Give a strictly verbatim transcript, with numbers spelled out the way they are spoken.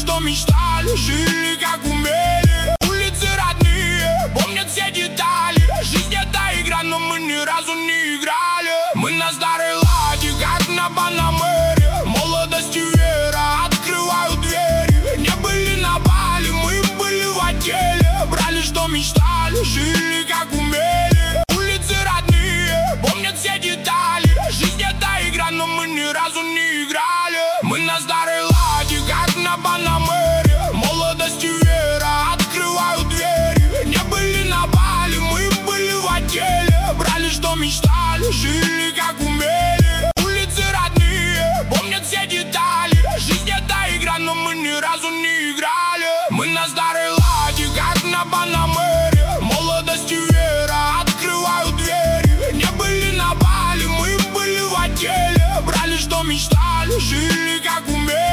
что мечтали, жили как умели. Улицы родные, помнят все детали. Жизнь это игра, но мы ни разу не играли. Мы на старой ладе, как на Панамере. Молодость и вера открывают двери. Не были на Бали, мы были в отеле. Брали, что мечтали, жили как умели. Улицы родные, помнят все детали. Жизнь это игра, но мы ни разу не играли. Мы на старой ладе, как на Панамере. Молодость и вера открывают двери. Не были на Бали, мы были в отеле. Брали, что мечтали, жили как умели. Улицы родные, помнят все детали. Жизнь это игра, но мы ни разу не играли. Мы на старой ладе, как на Панамере. Молодость и вера открывают двери. Не были на Бали, мы были в отеле. Брали, что мечтали, жили как умели.